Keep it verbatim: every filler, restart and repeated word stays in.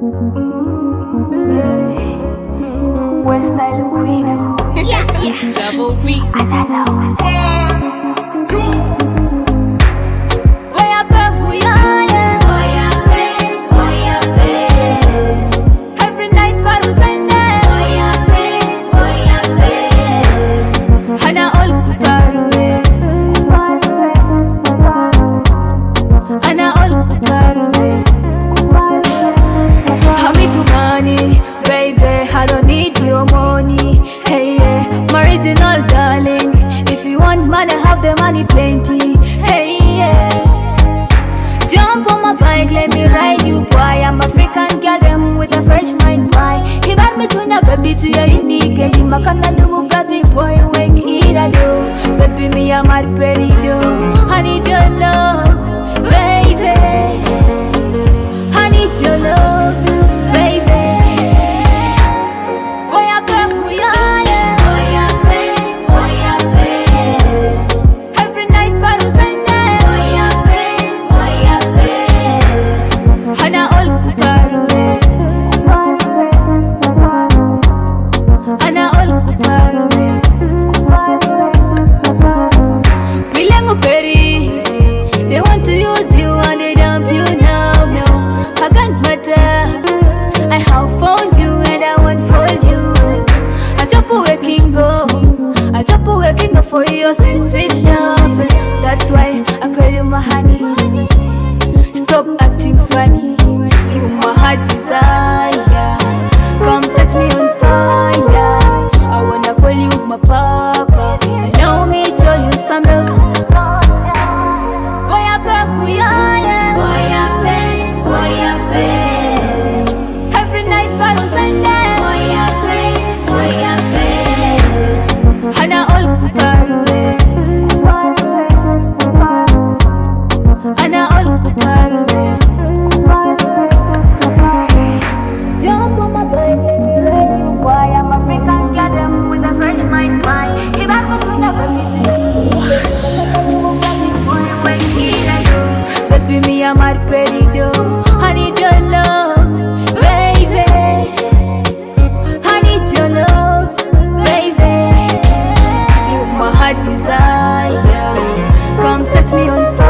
West Nile Queen. Yeah, yeah. Double B. I don't know. Every night bottles and Hana all kuparuwe. Hana all kuparuwe. Hami to money, baby. I don't need your money. Hey, yeah, my original darling. If you want money, have the money plenty. Hey, yeah. Jump on my bike, let me ride you, boy. I'm African girl, them with a fresh mind, boy. He brought me to the baby to your unique. He makana do baby boy, wake it a do. Baby, me I'm a perido. I need your love, baby. I need your love, baby. Boy, I pay, boy, I boy, I pay, boy, I pay. Every night, bottles and boy, I pay, boy, I pay. Hana all kuparuwe. Hana all kuparuwe. Bilengo peri, they want to use you and they dump you now. No, I can't matter. I have found you and I won't fold you. I chop away king go, I chop away king go for your sweet sweet love. That's why I call you my honey. Stop acting funny. You my heart desire. Come set me on fire. I wanna call you my papa. Allow me to show you some love. Boy, I pay, boy, I boy, I pay, boy, I pay. Every night, bottles and boy, I pay, boy, I pay. Hana all kuparuwe. Hana all kuparuwe. Jump on my bike, let me ride you, boy. I'm African girl, them with a fresh mind, mind. He back me to the baby to baby, me I'm a perido. I need your love, baby. I need your love, baby. You my heart desire. Come set me on fire.